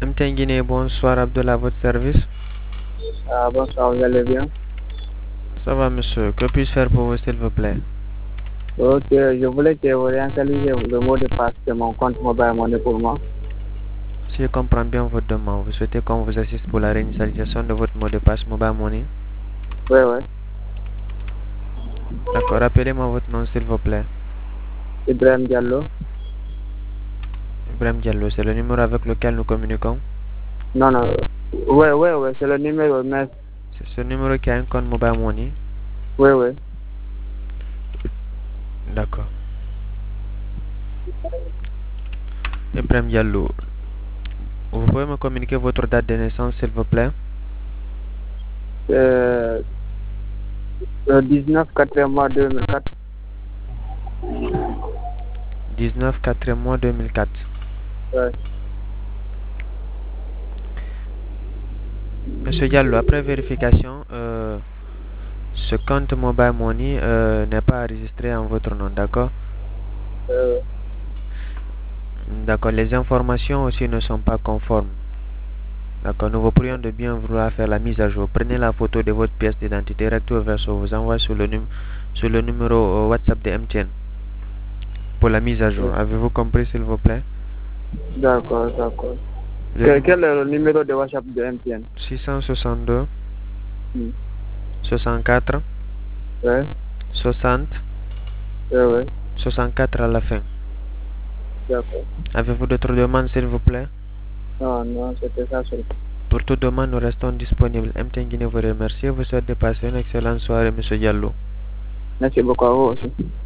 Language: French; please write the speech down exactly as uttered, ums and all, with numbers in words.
M T N Guinée, bonsoir Abdullah, à votre service. Ah, bonsoir, vous allez bien? Ça va monsieur, que puis-je faire pour vous s'il vous plaît? Ok, je voulais que vous réinitialisez le mot de passe de mon compte Mobile Money pour moi. Si je comprends bien votre demande, vous souhaitez qu'on vous assiste pour la réinitialisation de votre mot de passe Mobile Money? Oui, oui. D'accord, rappelez-moi votre nom s'il vous plaît. Ibrahim Diallo. Ibrahim Diallo, c'est le numéro avec lequel nous communiquons? Non, non. Oui, oui, oui, c'est le numéro, mais... C'est ce numéro qui a un compte Mobile Money? Oui, oui. D'accord. Ibrahim Diallo, vous pouvez me communiquer votre date de naissance s'il vous plaît? Euh, le dix-neuf quatre mois deux mille quatre. dix-neuf quatre mois deux mille quatre. Ouais. Monsieur Diallo, après vérification, euh, ce compte Mobile Money euh, n'est pas enregistré en votre nom, d'accord? Euh, D'accord, les informations aussi ne sont pas conformes. D'accord, nous vous prions de bien vouloir faire la mise à jour. Prenez la photo de votre pièce d'identité recto verso, vous envoie sur le, num sur le numéro euh, WhatsApp de M T N pour la mise à jour. euh, Avez-vous compris s'il vous plaît? d'accord, d'accord. Le Quel, numéro quel est le numéro de WhatsApp de M T N? six cent soixante-deux Hmm. soixante-quatre Ouais, soixante ouais, ouais. soixante-quatre à la fin. D'accord. Avez-vous d'autres demandes s'il vous plaît? Non, non, c'était ça seulement. Pour toute demande, nous restons disponibles. M T N Guinée vous remercie et vous souhaite de passer une excellente soirée, monsieur Diallo. Merci beaucoup à vous aussi.